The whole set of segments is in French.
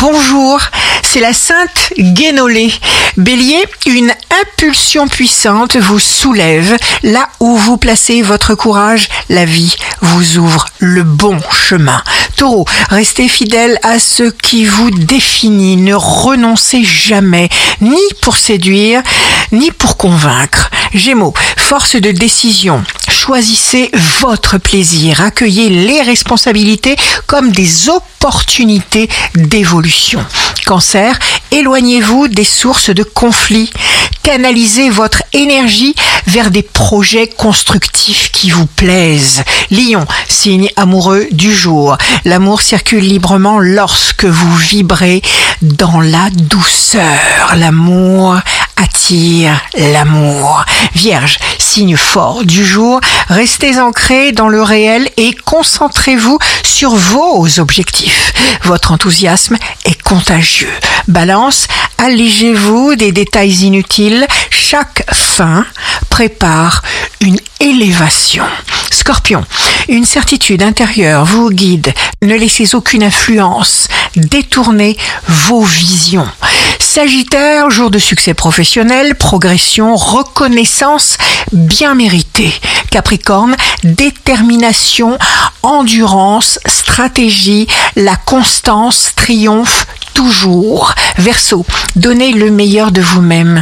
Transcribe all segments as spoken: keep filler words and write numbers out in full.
bonjour, c'est la Sainte Guénolé. Bélier, une impulsion puissante vous soulève. Là où vous placez votre courage, la vie vous ouvre le bon chemin. Taureau, restez fidèle à ce qui vous définit. Ne renoncez jamais, ni pour séduire, ni pour convaincre. Gémeaux, force de décision. Choisissez votre plaisir. Accueillez les responsabilités comme des opportunités d'évolution. Cancer, éloignez-vous des sources de conflits. Canalisez votre énergie vers des projets constructifs qui vous plaisent. Lion, signe amoureux du jour. L'amour circule librement lorsque vous vibrez dans la douceur. L'amour attire l'amour. Vierge, signe fort du jour, restez ancré dans le réel et concentrez-vous sur vos objectifs. Votre enthousiasme est contagieux. Balance, allégez-vous des détails inutiles. Chaque fin prépare une élévation. Scorpion, une certitude intérieure vous guide. Ne laissez aucune influence détourner vos visions. Sagittaire, jour de succès professionnel, progression, reconnaissance bien méritée. Capricorne, détermination, endurance, stratégie, la constance triomphe toujours. Verseau, donnez le meilleur de vous-même.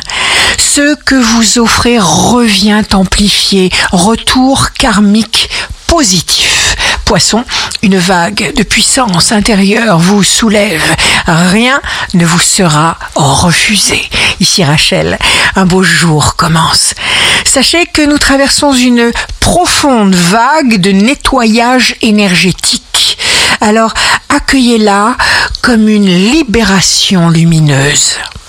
Ce que vous offrez revient amplifié. Retour karmique positif. Poisson, une vague de puissance intérieure vous soulève. Rien ne vous sera refusé. Ici Rachel, un beau jour commence. Sachez que nous traversons une profonde vague de nettoyage énergétique. Alors accueillez-la comme une libération lumineuse.